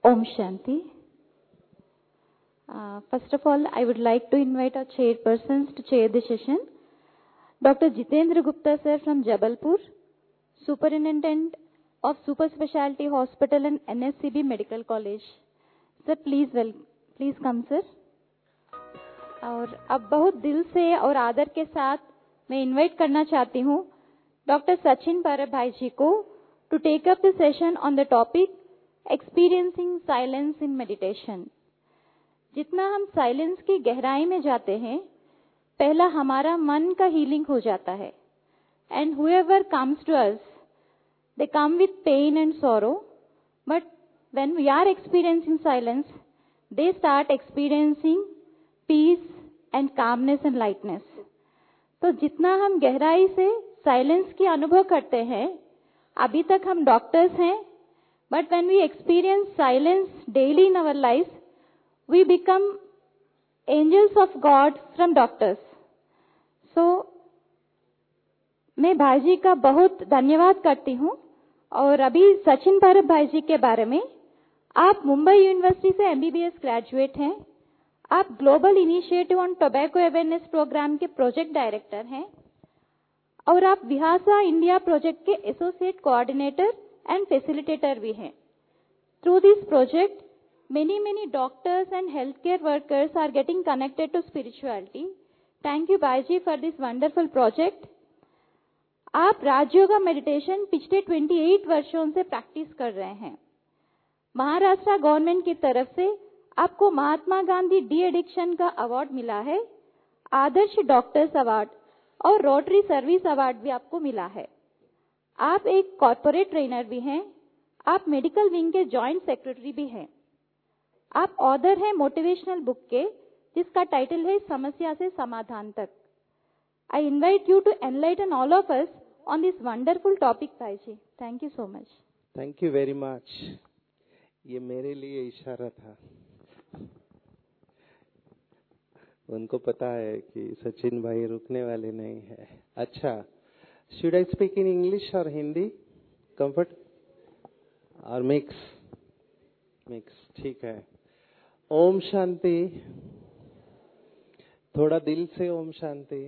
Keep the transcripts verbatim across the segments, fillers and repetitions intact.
Om Shanti. Uh, first of all, I would like to invite our chairpersons to chair the session. Doctor Jitendra Gupta sir from Jabalpur, Superintendent of Super Specialty Hospital and N S C B Medical College. Sir, please well, please come sir. और अब बहुत दिल से और आदर के साथ मैं इनवाइट करना चाहती हूँ डॉक्टर सचिन परब भाई जी को to take up the session on the topic experiencing silence in meditation. जितना हम साइलेंस की गहराई में जाते हैं, पहला हमारा मन का हीलिंग हो जाता है. And whoever comes to us, they come with pain and sorrow, but when we are experiencing silence, they start experiencing peace and calmness and lightness. तो जितना हम गहराई से साइलेंस की अनुभव करते हैं, अभी तक हम डॉक्टर्स हैं, but when we experience silence daily in our life, we become angels of God from doctors. So मैं भाई जी का बहुत धन्यवाद करती हूँ. और अभी सचिन परब भाई जी के बारे में, आप मुंबई यूनिवर्सिटी से एमबीबीएस ग्रेजुएट हैं. आप global initiative on tobacco awareness programme के प्रोजेक्ट डायरेक्टर हैं और आप विहासा इंडिया प्रोजेक्ट के एसोसिएट कोऑर्डिनेटर एंड फैसिलिटेटर भी हैं. Through this project, many many doctors and healthcare workers are getting connected to spirituality. Thank you Bhaiji for this wonderful project. आप Rajyoga meditation पिछले अट्ठाईस वर्षों से प्रैक्टिस कर रहे हैं. महाराष्ट्र गवर्नमेंट की तरफ से आपको महात्मा गांधी डी एडिक्शन का अवार्ड मिला है, आदर्श डॉक्टर्स अवार्ड और रोटरी सर्विस अवार्ड भी आपको मिला है. आप एक कॉर्पोरेट ट्रेनर भी हैं. आप मेडिकल विंग के जॉइंट सेक्रेटरी भी हैं. आप ऑथर हैं मोटिवेशनल बुक के, जिसका टाइटल है समस्या से समाधान तक. I invite you to enlighten all of us on this wonderful topic भाई जी. Thank you so much. Thank you very much. ये मेरे लिए इशारा था. उनको पता है कि सचिन भाई रुकने वाले नहीं है. अच्छा, should I speak in English और हिंदी? कंफर्ट और मिक्स? मिक्स, ठीक है. ओम शांति. थोड़ा दिल से ओम शांति,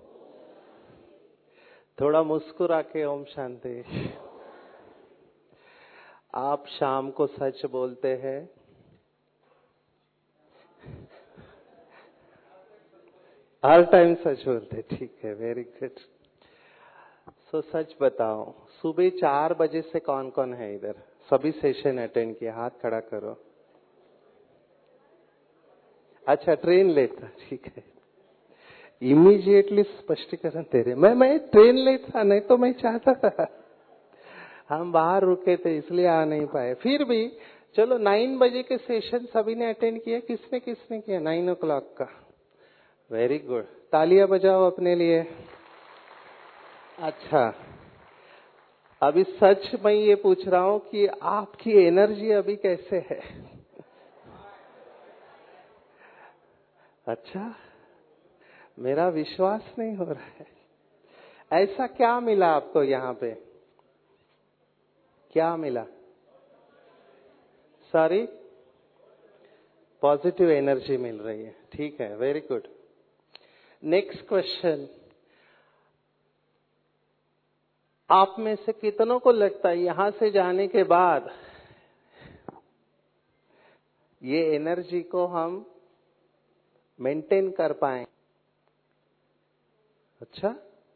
थोड़ा मुस्कुरा के ओम शांति. आप शाम को सच बोलते हैं, हर टाइम सच बोलते. ठीक है, वेरी गुड. सो सच बताओ, सुबह चार बजे से कौन कौन है इधर? सभी सेशन अटेंड किया? हाथ खड़ा करो. अच्छा, ट्रेन लेट था. ठीक है, इमीडिएटली स्पष्टीकरण दे रहे. मैं मैं ट्रेन लेट था, नहीं तो मैं चाहता था. हम बाहर रुके थे इसलिए आ नहीं पाए. फिर भी चलो, नाइन बजे के सेशन सभी ने अटेंड किया. किसने किसने किया? नाइन ओ क्लॉक का. Very good. तालियां बजाओ अपने लिए. अच्छा, अभी सच मैं ये पूछ रहा हूं कि आपकी एनर्जी अभी कैसे है? अच्छा, मेरा विश्वास नहीं हो रहा है. ऐसा क्या मिला आपको यहाँ पे? क्या मिला? सॉरी, पॉजिटिव एनर्जी मिल रही है. ठीक है, वेरी गुड. Next question. आप में से कितनों को लगता है यहां से जाने के बाद ये एनर्जी को हम मेंटेन कर पाए? अच्छा,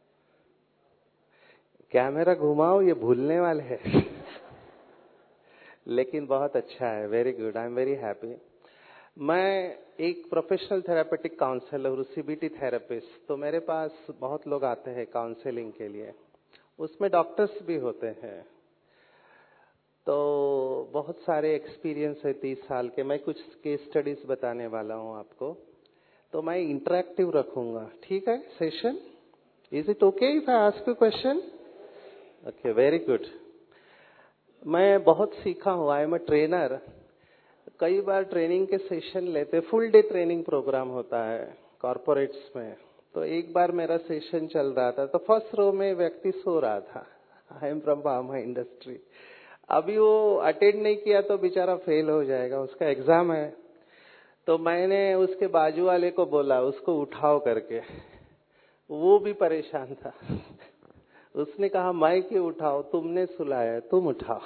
कैमरा घुमाओ, ये भूलने वाले हैं. लेकिन बहुत अच्छा है. Very good. I am very happy. मैं एक प्रोफेशनल थेरापेटिक काउंसलर हूँ, सीबीटी थेरेपिस्ट. तो मेरे पास बहुत लोग आते हैं काउंसलिंग के लिए. उसमें डॉक्टर्स भी होते हैं. तो बहुत सारे एक्सपीरियंस है तीस साल के. मैं कुछ केस स्टडीज बताने वाला हूँ आपको. तो मैं इंटरेक्टिव रखूंगा. ठीक है session? Is it okay if I ask you question? Okay, very good. मैं बहुत सीखा हूँ. I am a trainer. कई बार ट्रेनिंग के सेशन लेते, फुल डे ट्रेनिंग प्रोग्राम होता है कॉर्पोरेट्स में. तो एक बार मेरा सेशन चल रहा था, तो फर्स्ट रो में व्यक्ति सो रहा था. I am from pharma industry. अभी वो अटेंड नहीं किया तो बेचारा फेल हो जाएगा, उसका एग्जाम है। तो मैंने उसके बाजू वाले को बोला उसको उठाओ करके, वो भी परेशान था। उसने कहा मैं क्यों उठाओ, तुमने सुलाया, तुम उठाओ।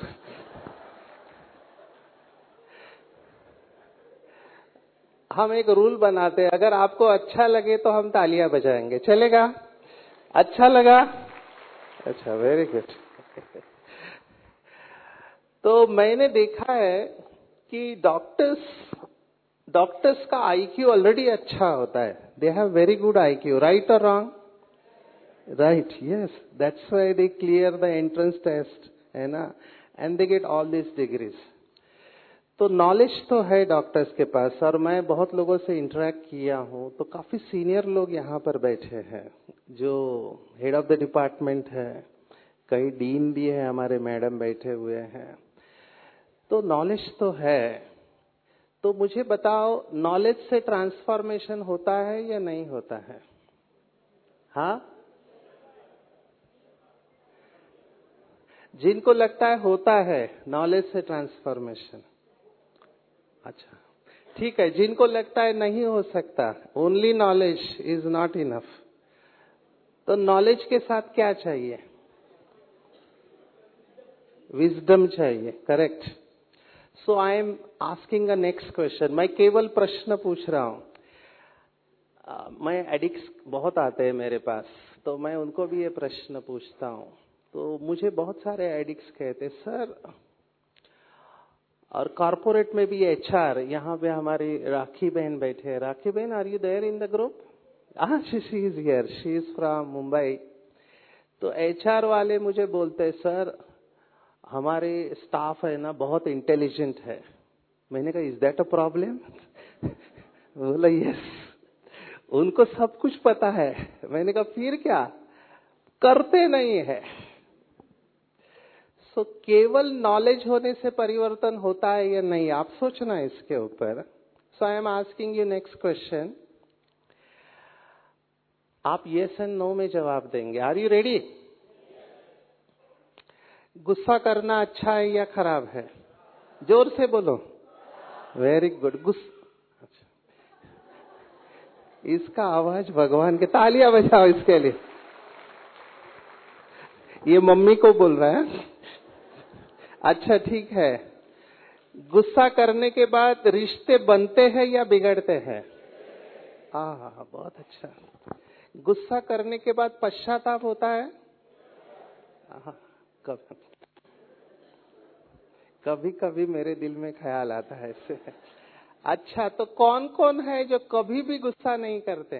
हम एक रूल बनाते हैं, अगर आपको अच्छा लगे तो हम तालियां बजाएंगे, चलेगा? अच्छा लगा? अच्छा, वेरी गुड। तो मैंने देखा है कि डॉक्टर्स डॉक्टर्स का आईक्यू ऑलरेडी अच्छा होता है। They have very good IQ, right और wrong? Right, yes, that's why they clear the entrance test, है ना, and they get all this degrees. तो नॉलेज तो है डॉक्टर्स के पास, और मैं बहुत लोगों से इंटरेक्ट किया हूं, तो काफी सीनियर लोग यहाँ पर बैठे हैं, जो हेड ऑफ द डिपार्टमेंट है, कई डीन भी है, हमारे मैडम बैठे हुए हैं। तो नॉलेज तो है। तो मुझे बताओ, नॉलेज से ट्रांसफॉर्मेशन होता है या नहीं होता है? हाँ, जिनको लगता है होता है नॉलेज से ट्रांसफॉर्मेशन, अच्छा ठीक है। जिनको लगता है नहीं हो सकता, only knowledge is not enough, तो नॉलेज के साथ क्या चाहिए? विजडम चाहिए, correct. So I am asking a next question. मैं केवल प्रश्न पूछ रहा हूं। uh, मैं एडिक्ट्स बहुत आते हैं मेरे पास, तो मैं उनको भी ये प्रश्न पूछता हूं। तो मुझे बहुत सारे एडिक्ट्स कहते, सर, और कॉर्पोरेट में भी एचआर, यहाँ पे हमारी राखी बहन बैठे हैं। राखी बहन, are you there in the group? हाँ, she is here, she is from Mumbai. तो एचआर वाले मुझे बोलते हैं, सर हमारे स्टाफ है ना बहुत इंटेलिजेंट है। मैंने कहा, इज दैट अ प्रॉब्लम? बोला यस, उनको सब कुछ पता है। मैंने कहा फिर क्या, करते नहीं है। सो so, केवल नॉलेज होने से परिवर्तन होता है या नहीं, आप सोचना इसके ऊपर। So I am asking you next question. आप यस एंड नो में जवाब देंगे। Are you ready? गुस्सा करना अच्छा है या खराब है? जोर से बोलो। Very good. गुस्सा, अच्छा, इसका आवाज भगवान के, तालियां बजाओ इसके लिए। ये मम्मी को बोल रहा है। अच्छा ठीक है। गुस्सा करने के बाद रिश्ते बनते हैं या बिगड़ते हैं? हाँ, बहुत अच्छा। गुस्सा करने के बाद पश्चाताप होता है? हाँ, कभी कभी कभी मेरे दिल में ख्याल आता है इससे। अच्छा, तो कौन कौन है जो कभी भी गुस्सा नहीं करते?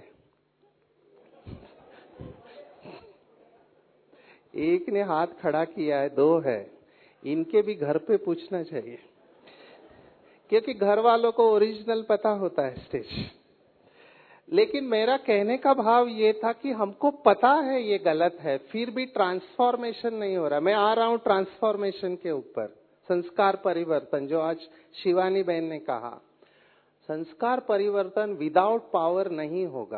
एक ने हाथ खड़ा किया है, दो है। इनके भी घर पे पूछना चाहिए, क्योंकि घर वालों को ओरिजिनल पता होता है स्टेज। लेकिन मेरा कहने का भाव ये था कि हमको पता है ये गलत है, फिर भी ट्रांसफॉर्मेशन नहीं हो रहा। मैं आ रहा हूं ट्रांसफॉर्मेशन के ऊपर, संस्कार परिवर्तन, जो आज शिवानी बहन ने कहा। संस्कार परिवर्तन विदाउट पावर नहीं होगा।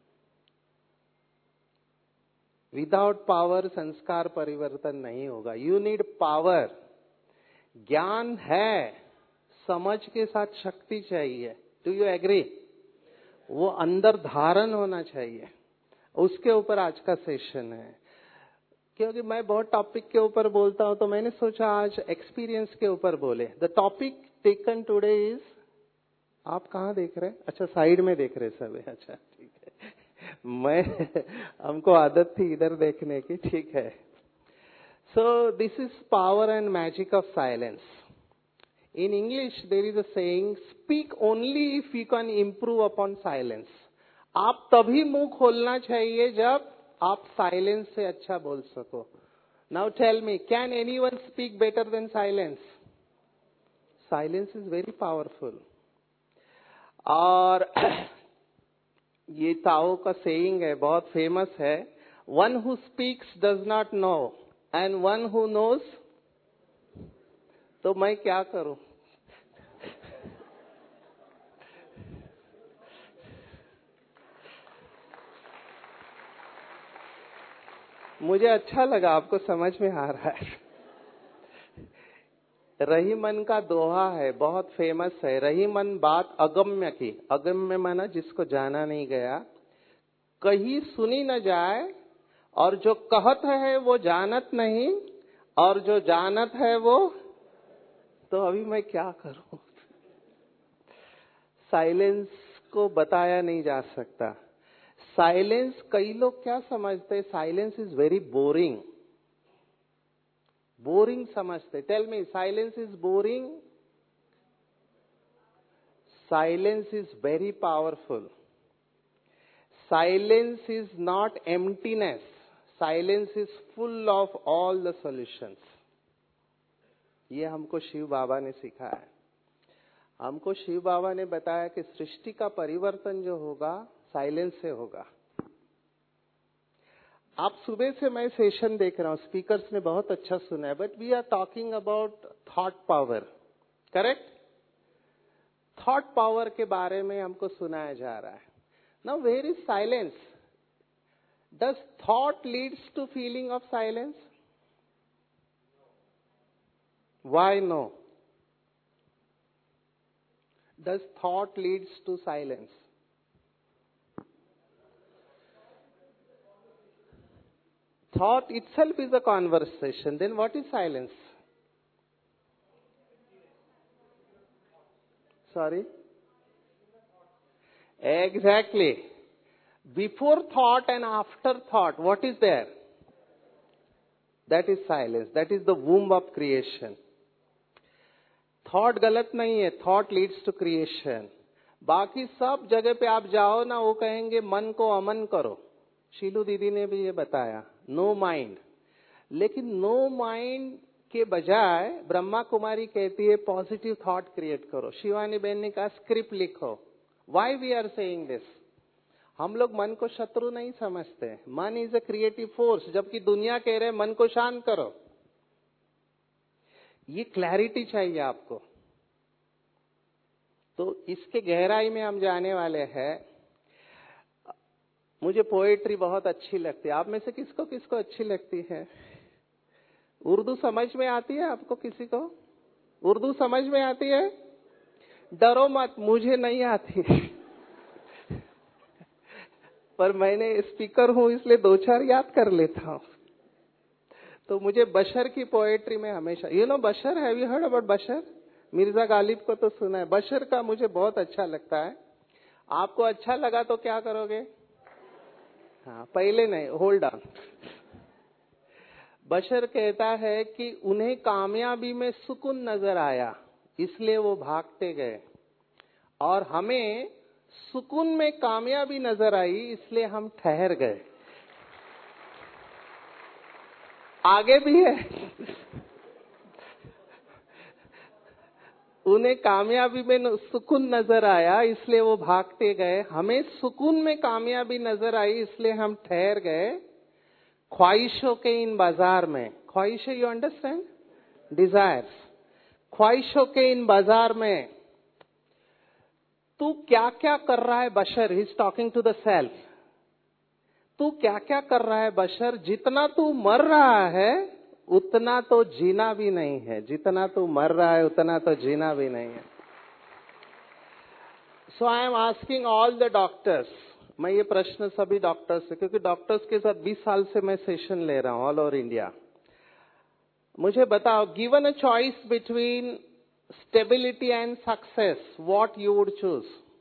विदाउट पावर संस्कार परिवर्तन नहीं होगा। You need power. ज्ञान है, समझ के साथ शक्ति चाहिए। Do you agree? वो अंदर धारण होना चाहिए। उसके ऊपर आज का सेशन है। क्योंकि मैं बहुत टॉपिक के ऊपर बोलता हूं, तो मैंने सोचा आज एक्सपीरियंस के ऊपर बोले। The topic taken today is, आप कहाँ देख रहे हैं? अच्छा, साइड में देख रहे सब। अच्छा ठीक है, मैं हमको आदत थी इधर देखने की, ठीक है। So this is power and magic of silence. In English, there is a saying, speak only if you can improve upon silence. आप तभी मुंह खोलना चाहिए जब आप साइलेंस से अच्छा बोल सको। Now tell me, can anyone speak better than silence? Silence is very powerful. और ये ताओ का saying है, बहुत फेमस है, one who speaks does not know and one who knows। तो मैं क्या करूं? मुझे अच्छा लगा, आपको समझ में आ रहा है। रही मन का दोहा है, बहुत फेमस है। रही मन बात अगम्य की, अगम्य माना जिसको जाना नहीं गया, कहीं सुनी न जाए, और जो कहत है वो जानत नहीं, और जो जानत है वो। तो अभी मैं क्या करूं? साइलेंस को बताया नहीं जा सकता। साइलेंस, कई लोग क्या समझते हैं, silence is very boring. Boring समझते। Tell me, silence is boring? Silence is very powerful. Silence is not emptiness. Silence is full of all the solutions. ये हमको शिव बाबा ने सिखाया है। हमको शिव बाबा ने बताया कि सृष्टि का परिवर्तन जो होगा साइलेंस से होगा। आप सुबह से मैं सेशन देख रहा हूं, स्पीकर्स ने बहुत अच्छा सुना है, but we are talking about thought power, correct? Thought power के बारे में हमको सुनाया जा रहा है। Now, where is silence? Does thought leads to feeling of silence? Why no? Does thought leads to silence? Thought itself is a conversation. Then what is silence? Sorry? Exactly. Before thought and after thought, what is there? That is silence. That is the womb of creation. Thought गलत नहीं है, thought leads to creation. बाकी सब जगह पे आप जाओ ना, वो कहेंगे मन को अमन करो। शीलू दीदी ने भी ये बताया, नो माइंड। लेकिन नो माइंड के बजाय ब्रह्मा कुमारी कहती है पॉजिटिव थॉट क्रिएट करो। शिवानी बहन ने कहा स्क्रिप्ट लिखो। Why we are saying this? हम लोग मन को शत्रु नहीं समझते। मन इज अ क्रिएटिव फोर्स, जबकि दुनिया कह रहे मन को शांत करो। ये क्लैरिटी चाहिए आपको। तो इसके गहराई में हम जाने वाले हैं। मुझे पोएट्री बहुत अच्छी लगती है। आप में से किसको किसको अच्छी लगती है? उर्दू समझ में आती है आपको? किसी को उर्दू समझ में आती है? डरो मत, मुझे नहीं आती। पर मैंने स्पीकर हूं इसलिए दो चार याद कर लेता हूं। तो मुझे बशर की पोएट्री में हमेशा, you know Bashar, have you heard about Bashar? Mirza Ghalib को तो सुना है। बशर का मुझे बहुत अच्छा लगता है। आपको अच्छा लगा तो क्या करोगे? हाँ, पहले नहीं, होल्ड ऑन। बशर कहता है कि उन्हें कामयाबी में सुकून नजर आया, इसलिए वो भागते गए, और हमें सुकून में कामयाबी नजर आई, इसलिए हम ठहर गए। आगे भी है। उन्हें कामयाबी में सुकून नजर आया, इसलिए वो भागते गए। हमें सुकून में कामयाबी नजर आई, इसलिए हम ठहर गए। ख्वाहिशों के इन बाजार में, ख्वाहिशें, यू अंडरस्टैंड? डिजायर्स। ख्वाहिशों के इन बाजार में तू क्या क्या कर रहा है Bashar? He is talking to the self. तू क्या क्या कर रहा है बशर? जितना तू मर रहा है उतना तो जीना भी नहीं है। जितना तू मर रहा है उतना तो जीना भी नहीं है। So I am asking all the doctors, मैं ये प्रश्न सभी डॉक्टर्स से, क्योंकि डॉक्टर्स के साथ बीस साल से मैं सेशन ले रहा हूं ऑल ओवर इंडिया। मुझे बताओ, given a choice between stability and success, what you would choose?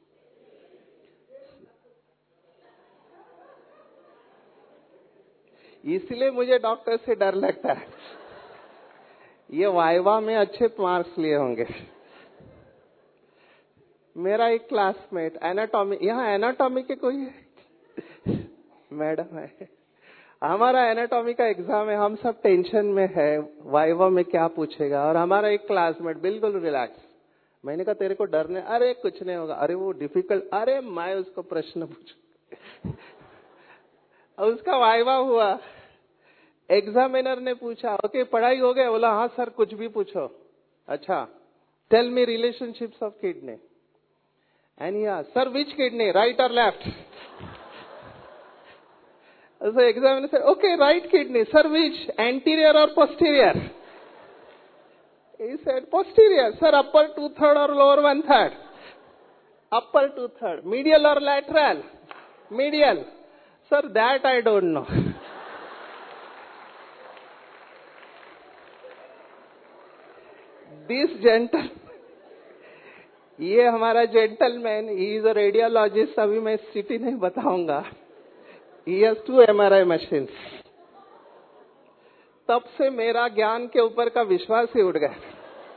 इसलिए मुझे डॉक्टर से डर लगता है। ये वाइवा में अच्छे मार्क्स लिए होंगे। मेरा एक क्लासमेट एनाटॉमी, यहाँ एनाटॉमी के कोई मैडम है, हमारा एनाटॉमी का एग्जाम है, हम सब टेंशन में है वाइवा में क्या पूछेगा, और हमारा एक क्लासमेट बिल्कुल रिलैक्स। मैंने कहा तेरे को डर नहीं? अरे कुछ नहीं होगा। अरे वो डिफिकल्ट, अरे मैं उसको प्रश्न पूछू। उसका वाइवा हुआ, एग्जामिनर ने पूछा ओके पढ़ाई हो गया? बोला हाँ सर, कुछ भी पूछो। अच्छा, tell me relationships of kidney. And या सर, विच किडनी, राइट और left? So examiner said, okay, right kidney. Sir, which? Anterior or posterior? He said, posterior. Sir, upper two-third or lower one-third? Upper two-third. Medial or lateral? Medial. Sir, that I don't know. This gentle, ये हमारा gentleman, he is a radiologist, अभी मैं city नहीं बताऊंगा. He has two M R I machines. तब से मेरा ज्ञान के ऊपर का विश्वास ही उड़ गया.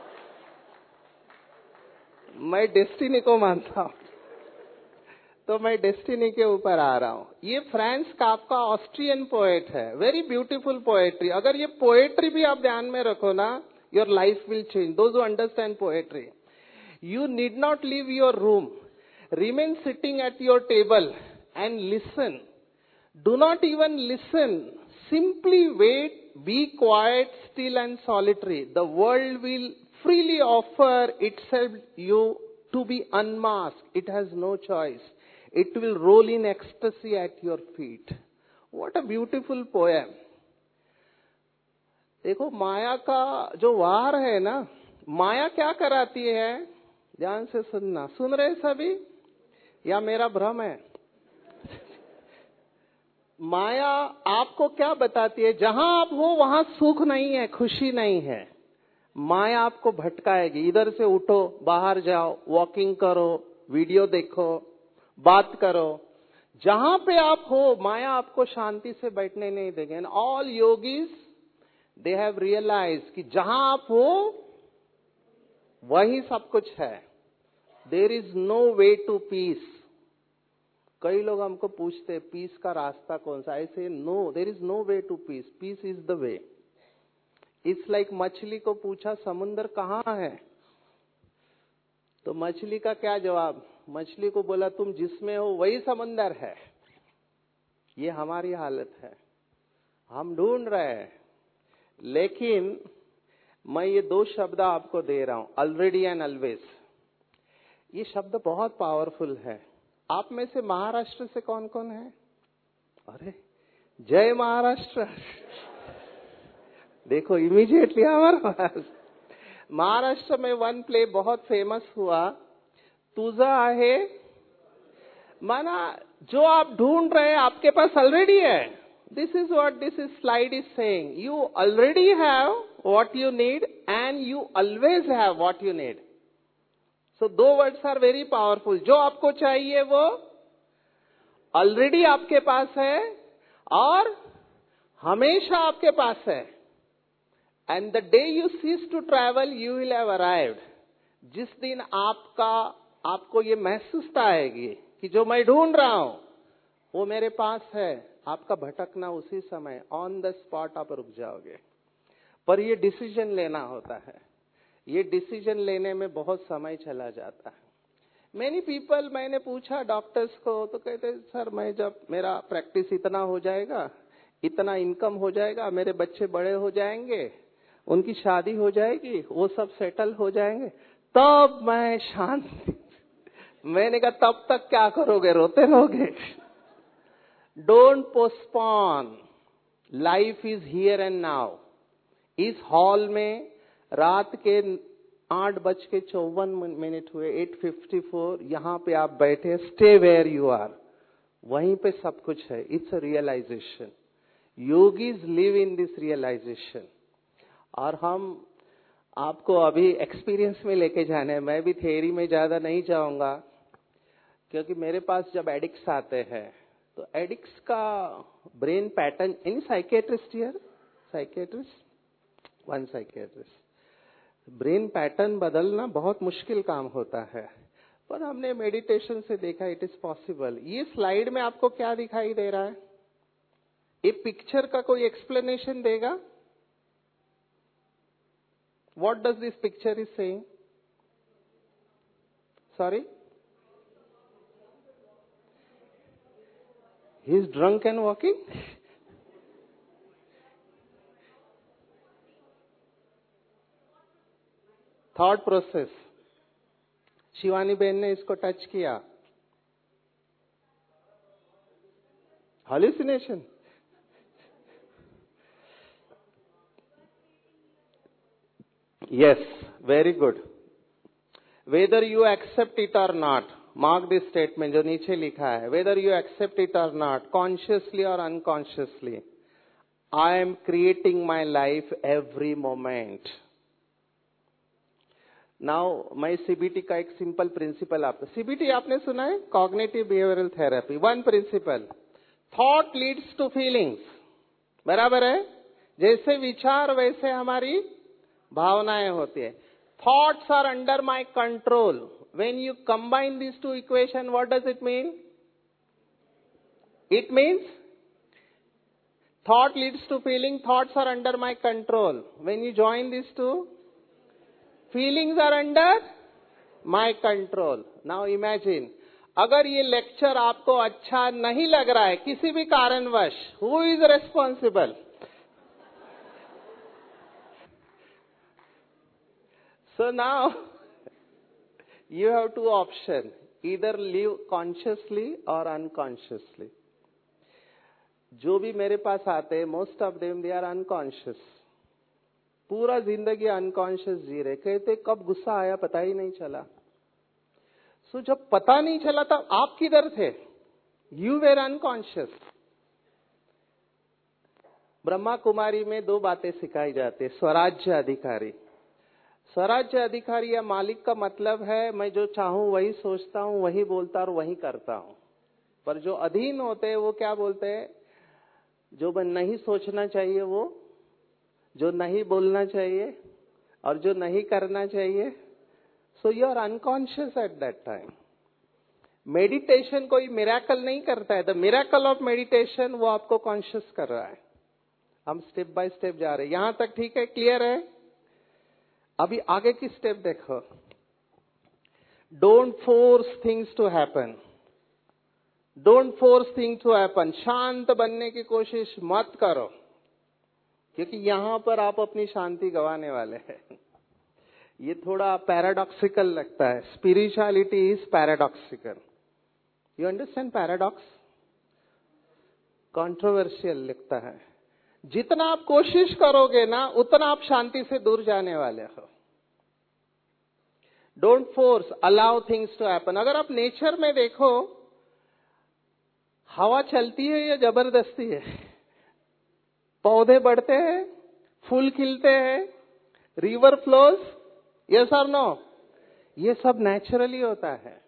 मैं डेस्टिनी को मानता हूं, तो मैं डेस्टिनी के ऊपर आ रहा हूं. ये फ्रांस काफ्का ऑस्ट्रियन पोएट है. Very beautiful poetry. अगर ये पोएट्री भी आप ध्यान में रखो ना, your life will change. Those who understand poetry, you need not leave your room. Remain sitting at your table and listen. Do not even listen. Simply wait, be quiet, still and solitary. The world will freely offer itself you to be unmasked. It has no choice. It will roll in ecstasy at your feet. What a beautiful poem. देखो, माया का जो वार है ना, माया क्या कराती है? ध्यान से सुनना. सुन रहे सभी या मेरा भ्रम है? माया आपको क्या बताती है? जहां आप हो वहां सुख नहीं है, खुशी नहीं है. माया आपको भटकाएगी. इधर से उठो, बाहर जाओ, वॉकिंग करो, वीडियो देखो, बात करो. जहां पे आप हो, माया आपको शांति से बैठने नहीं देंगे. And all yogis, they have realise कि जहां आप हो वही सब कुछ है. There is no way to peace. कई लोग हमको पूछते हैं पीस का रास्ता कौन सा? ऐसे no, there is no way to peace. Peace is the way. It's like मछली को पूछा समुंदर कहाँ है, तो मछली का क्या जवाब? मछली को बोला तुम जिसमें हो वही समुंदर है. ये हमारी हालत है. हम ढूंढ रहे हैं. लेकिन मैं ये दो शब्द आपको दे रहा हूं, ऑलरेडी एंड ऑलवेज. ये शब्द बहुत पावरफुल है. आप में से महाराष्ट्र से कौन कौन है? अरे जय महाराष्ट्र. देखो इमीडिएटली हमारा पास. महाराष्ट्र में वन प्ले बहुत फेमस हुआ, तुझा आहे. माना जो आप ढूंढ रहे हैं आपके पास ऑलरेडी है. This is what this is slide is saying. You already have what you need and you always have what you need. So दो words are very powerful. जो आपको चाहिए वो already आपके पास है और हमेशा आपके पास है. And the day you cease to travel, you will have arrived. जिस दिन आपका आपको ये महसूसता आएगी कि जो मैं ढूंढ रहा हूं वो मेरे पास है, आपका भटकना उसी समय ऑन द स्पॉट आप रुक जाओगे. पर ये डिसीजन लेना होता है. ये डिसीजन लेने में बहुत समय चला जाता है. मेनी पीपल, मैंने पूछा डॉक्टर्स को तो कहते सर मैं जब मेरा प्रैक्टिस इतना हो जाएगा, इतना इनकम हो जाएगा, मेरे बच्चे बड़े हो जाएंगे, उनकी शादी हो जाएगी, वो सब सेटल हो जाएंगे, तब मैं शांति. मैंने कहा तब तक क्या करोगे? रोते रहोगे. Don't postpone. Life is here and now. इस हॉल में रात के आठ बज के चौवन मिनट हुए, एट फिफ्टी फोर. यहां पे आप बैठे, स्टे वेयर यू आर. वहीं पे सब कुछ है. It's a realisation. Yogis live in this realisation. और हम आपको अभी एक्सपीरियंस में लेके जाने हैं. मैं भी थियरी में ज्यादा नहीं जाऊंगा, क्योंकि मेरे पास जब एडिक्ट्स आते हैं तो एडिक्ट्स का brain pattern. Any psychiatrist here? Psychiatrist? One psychiatrist. Brain pattern बदलना बहुत मुश्किल काम होता है, पर हमने मेडिटेशन से देखा इट इज पॉसिबल. ये स्लाइड में आपको क्या दिखाई दे रहा है? ये पिक्चर का कोई एक्सप्लेनेशन देगा? What does this picture is saying? Sorry? He is drunk and walking? Thought process. Shivani बहन ने इसको टच किया. Hallucination. Yes, very good. Whether you accept it or not, mark this statement जो नीचे लिखा है, whether you accept it or not, consciously or unconsciously, I am creating my life every moment. Now, मैं CBT का एक simple principle आपको, CBT आपने सुना है, cognitive behavioural therapy, one principle, thought leads to feelings, बराबर है? जैसे विचार वैसे हमारी भावनाएं होती है. Thoughts are under my control. When you combine these two equations, what does it mean? It means thought leads to feeling, thoughts are under my control. When you join these two, feelings are under my control. Now imagine, अगर ये lecture आपको अच्छा नहीं लग रहा है किसी भी कारणवश, who is responsible? So now you have two options, either live consciously or unconsciously. जो भी मेरे पास आते हैं, most of them they are unconscious. पूरा जिंदगी अनकॉन्शियस जी रहे, कहते कब गुस्सा आया पता ही नहीं चला. सो so, जब पता नहीं चला तब आप किधर थे? You were unconscious. Brahma Kumari में दो बातें सिखाई जाती है. स्वराज्य अधिकारी. स्वराज्य अधिकारी या मालिक का मतलब है मैं जो चाहूं वही सोचता हूं, वही बोलता और वही करता हूं. पर जो अधीन होते हैं वो क्या बोलते हैं? जो मैं नहीं सोचना चाहिए वो, जो नहीं बोलना चाहिए और जो नहीं करना चाहिए. So you are unconscious at that time. Meditation कोई मिरेकल नहीं करता है. द मिरेकल ऑफ मेडिटेशन वो आपको कॉन्शियस कर रहा है. हम स्टेप बाय स्टेप जा रहे हैं. यहां तक ठीक है, क्लियर है? अभी आगे की स्टेप देखो. Don't force things to happen. Don't force things to happen. शांत बनने की कोशिश मत करो, क्योंकि यहां पर आप अपनी शांति गंवाने वाले हैं. ये थोड़ा पैराडॉक्सिकल लगता है. Spirituality is paradoxical. You understand paradox? Controversial लगता है. जितना आप कोशिश करोगे ना उतना आप शांति से दूर जाने वाले हो. Don't force, allow things to happen. अगर आप नेचर में देखो, हवा चलती है या जबरदस्ती है? पौधे बढ़ते हैं, फूल खिलते हैं, रिवर फ्लोज, यस और नो? ये सब नेचुरली होता है.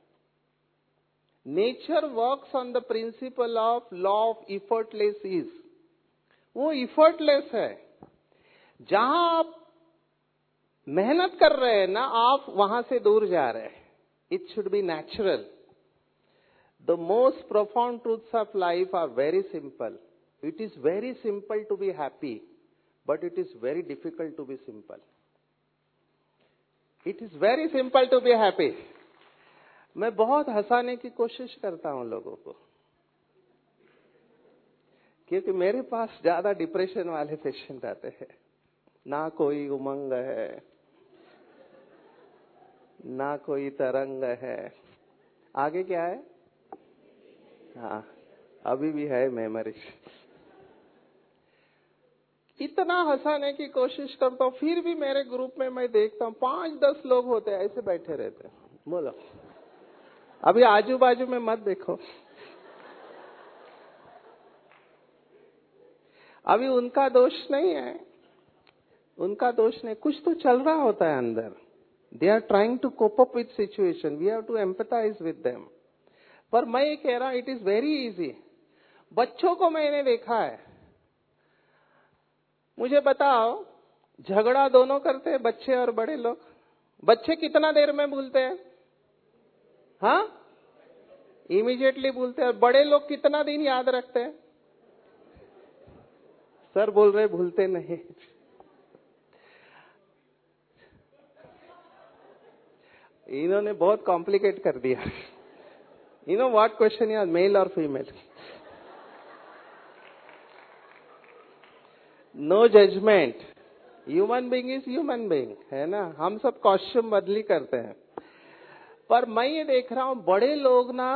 Nature works on the principle of law of effortless ease. वो इफर्टलेस है. जहां आप मेहनत कर रहे हैं ना, आप वहां से दूर जा रहे हैं. It should be natural. The most profound truths of life are very simple. It is very simple to be happy, but it is very difficult to be simple. It is very simple to be happy. मैं बहुत हंसाने की कोशिश करता हूं लोगों को, क्योंकि मेरे पास ज्यादा डिप्रेशन वाले पेशेंट आते हैं. ना कोई उमंग है, ना कोई तरंग है. आगे क्या है? हाँ, अभी भी है मेमोरी. इतना हंसाने की कोशिश करता हूँ, फिर भी मेरे ग्रुप में मैं देखता हूँ पांच दस लोग होते हैं ऐसे बैठे रहते हैं. बोलो, अभी आजू बाजू में मत देखो. अभी उनका दोष नहीं है, उनका दोष नहीं, कुछ तो चल रहा होता है अंदर. They are trying to cope up with situation. We have to empathise with them. पर मैं ये कह रहा हूं, इट इज वेरी इजी. बच्चों को मैंने देखा है. मुझे बताओ, झगड़ा दोनों करते हैं, बच्चे और बड़े लोग. बच्चे कितना देर में भूलते हैं? हाँ, इमीडिएटली भूलते हैं. और बड़े लोग कितना दिन याद रखते हैं? सर बोल रहे भूलते नहीं. इन्होंने बहुत कॉम्प्लिकेट कर दिया. You know what question is, male और female? No judgement. Human being is human being, है ना? हम सब कॉस्ट्यूम बदली करते हैं. पर मैं ये देख रहा हूं, बड़े लोग ना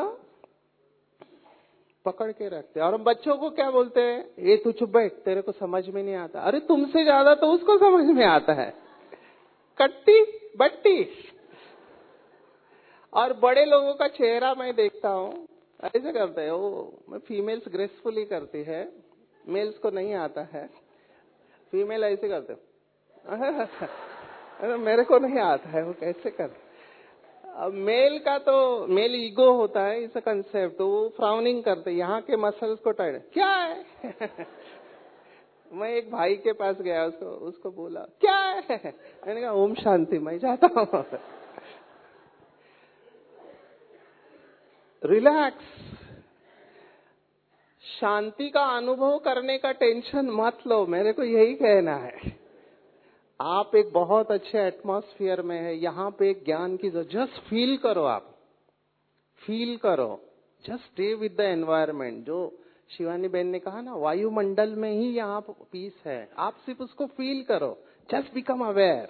पकड़ के रखते हैं. और हम बच्चों को क्या बोलते हैं? ये तू चुप बैठ, तेरे को समझ में नहीं आता. अरे तुमसे ज्यादा तो उसको समझ में आता है. कट्टी बट्टी। और बड़े लोगों का चेहरा मैं देखता हूँ, ऐसे करते हैं वो। फीमेल्स ग्रेसफुली करती है, मेल्स को नहीं आता है। फीमेल ऐसे करते अरे मेरे को नहीं आता है, वो कैसे करते। अब मेल का तो मेल ईगो होता है, इस कंसेप्ट, तो वो फ्राउनिंग करते, यहाँ के मसल्स को टाइट, क्या है। मैं एक भाई के पास गया, उसको उसको बोला क्या है, मैंने कहा ओम शांति, मैं जाता हूँ। रिलैक्स, शांति का अनुभव करने का टेंशन मत लो, मेरे को यही कहना है। आप एक बहुत अच्छे एटमॉस्फेयर में है, यहाँ पे एक ज्ञान की, जस्ट फील करो, आप फील करो, just stay with the environment. जो शिवानी बहन ने कहा ना, वायुमंडल में ही यहाँ पीस है, आप सिर्फ उसको फील करो, जस्ट बिकम अवेयर।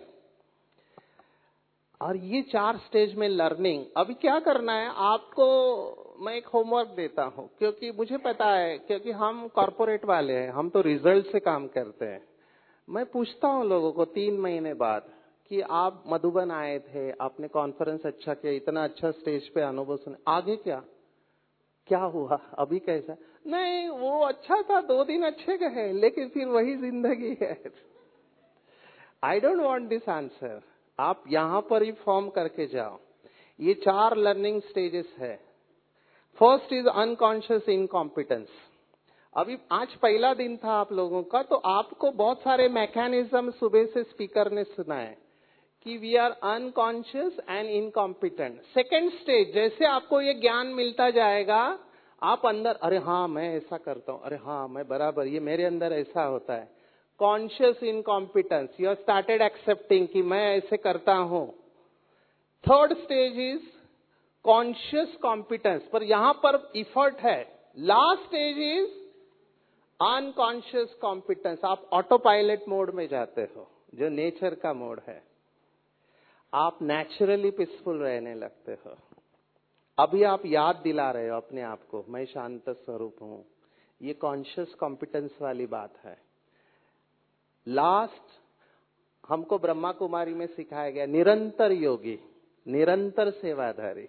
और ये चार स्टेज में लर्निंग, अभी क्या करना है आपको, मैं एक होमवर्क देता हूँ, क्योंकि मुझे पता है, क्योंकि हम कॉर्पोरेट वाले हैं, हम तो रिजल्ट से काम करते हैं। मैं पूछता हूँ लोगों को तीन महीने बाद कि आप मधुबन आए थे, आपने कॉन्फ्रेंस अच्छा किया, इतना अच्छा स्टेज पे अनुभव सुने, आगे क्या क्या हुआ, अभी कैसा? नहीं, वो अच्छा था, दो दिन अच्छे गए, लेकिन फिर वही जिंदगी है। I don't want this answer. आप यहां पर ही फॉर्म करके जाओ। ये चार लर्निंग स्टेजेस है। First is unconscious incompetence. अभी आज पहला दिन था आप लोगों का, तो आपको बहुत सारे मैकेनिज्म सुबह से स्पीकर ने सुनाए कि we are unconscious and incompetent. Second stage, जैसे आपको ये ज्ञान मिलता जाएगा, आप अंदर, अरे हाँ मैं ऐसा करता हूँ, अरे हाँ मैं बराबर, ये मेरे अंदर ऐसा होता है। Conscious incompetence, you are started accepting कि मैं ऐसे करता हूँ। Third stage is conscious competence, पर यहां पर इफर्ट है। Last stage is unconscious competence, आप ऑटो पायलट मोड में जाते हो, जो नेचर का मोड है। आप नेचुरली पीसफुल रहने लगते हो। अभी आप याद दिला रहे हो अपने आप को, मैं शांत स्वरूप हूं। ये कॉन्शियस कॉम्पिटेंस वाली बात है। लास्ट हमको ब्रह्मा कुमारी में सिखाया गया, निरंतर योगी, निरंतर सेवाधारी।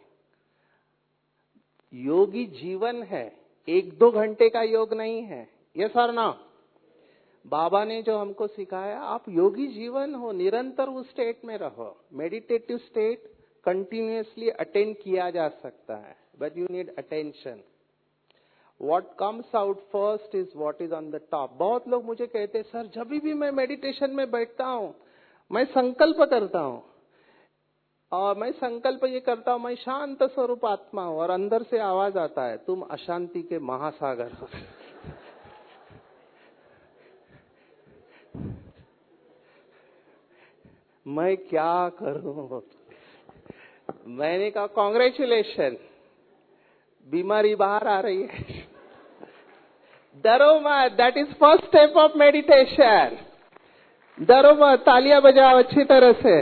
योगी जीवन है, एक दो घंटे का योग नहीं है। ये सर ना, बाबा ने जो हमको सिखाया, आप योगी जीवन हो, निरंतर उस स्टेट में रहो। मेडिटेटिव स्टेट कंटिन्यूअसली अटेंड किया जा सकता है, but you need attention. What comes out first is what is on the top. बहुत लोग मुझे कहते हैं, सर जब भी मैं मेडिटेशन में बैठता हूं, मैं संकल्प करता हूं, और मैं संकल्प ये करता हूं, मैं शांत स्वरूप आत्मा हूं, और अंदर से आवाज आता है, तुम अशांति के महासागर हो। मैं क्या करूं? मैंने कहा कांग्रेचुलेशन, बीमारी बाहर आ रही है। डरो मत, that is first step of meditation. डरो मत, तालियां बजाओ अच्छी तरह से,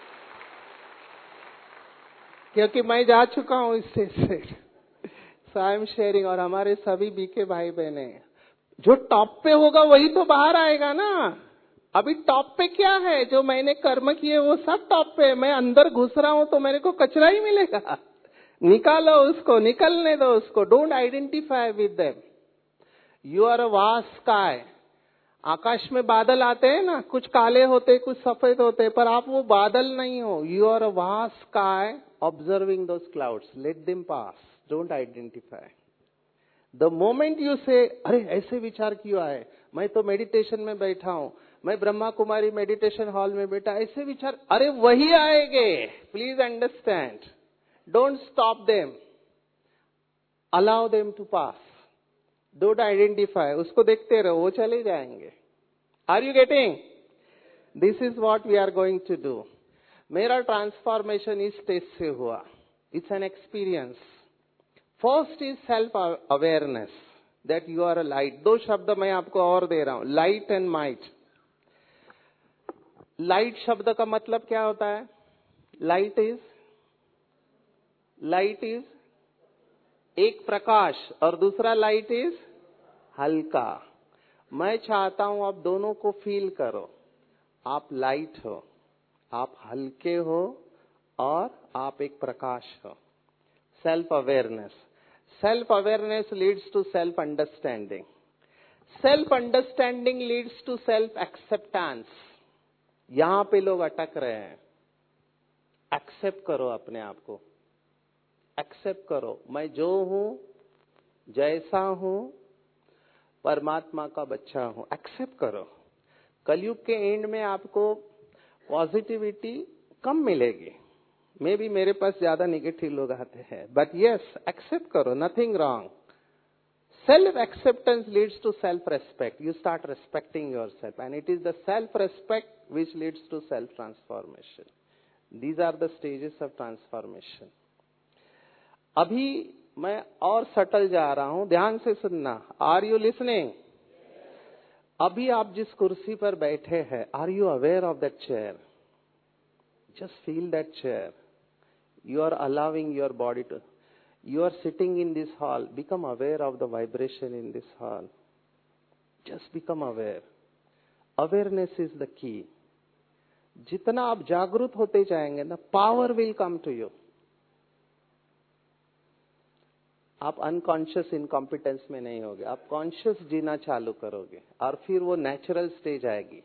क्योंकि मैं जा चुका हूं इस स्टेज से। सो आई एम शेयरिंग, और हमारे सभी बीके भाई बहने, जो टॉप पे होगा वही तो बाहर आएगा ना। अभी टॉप पे क्या है, जो मैंने कर्म किए वो सब टॉप पे। मैं अंदर घुस रहा हूं तो मेरे को कचरा ही मिलेगा। निकालो उसको, निकलने दो उसको। Don't identify with them. You are a vast sky. आकाश में बादल आते हैं ना, कुछ काले होते, कुछ सफेद होते, पर आप वो बादल नहीं हो। You are a vast sky observing those clouds, let them pass, don't identify. The moment you say, अरे ऐसे विचार क्यों आए, मैं तो मेडिटेशन में बैठा हूं, मैं ब्रह्मा कुमारी मेडिटेशन हॉल में बैठा, ऐसे विचार, अरे वही आएंगे। Please understand, don't stop them, allow them to pass, don't identify. उसको देखते रहो, वो चले जाएंगे। Are you getting? This is what we are going to do. मेरा ट्रांसफॉर्मेशन इस स्टेज से हुआ। It's an experience. First is self awareness, that you are a light. दो शब्द मैं आपको और दे रहा हूं, लाइट एंड माइट। लाइट शब्द का मतलब क्या होता है? लाइट इज, लाइट इज एक प्रकाश, और दूसरा लाइट इज हल्का। मैं चाहता हूं आप दोनों को फील करो। आप लाइट हो, आप हल्के हो और आप एक प्रकाश हो। Self awareness, self awareness leads to self understanding, self understanding leads to self acceptance. यहां पे लोग अटक रहे हैं। एक्सेप्ट करो अपने आप को, एक्सेप्ट करो, मैं जो हूं, जैसा हूं, परमात्मा का बच्चा हूं, एक्सेप्ट करो। कलयुग के एंड में आपको पॉजिटिविटी कम मिलेगी, मे बी मेरे पास ज्यादा नेगेटिव लोग आते हैं, बट यस, एक्सेप्ट करो, nothing wrong. Self acceptance leads to self respect, you start respecting yourself, and it is the self respect which leads to self transformation. These are the stages of transformation. अभी मैं और subtle जा रहा हूं, ध्यान से सुनना। Are you listening? अभी आप जिस कुर्सी पर बैठे हैं, are you aware of that chair? Just feel that chair. You are allowing your body to, you are sitting in this hall, become aware of the vibration in this hall. Just become aware. Awareness is the key. जितना आप जागरूक होते जाएंगे ना, power will come to you. आप unconscious incompetence में नहीं होगे, आप कॉन्शियस जीना चालू करोगे और फिर वो नेचुरल स्टेज आएगी।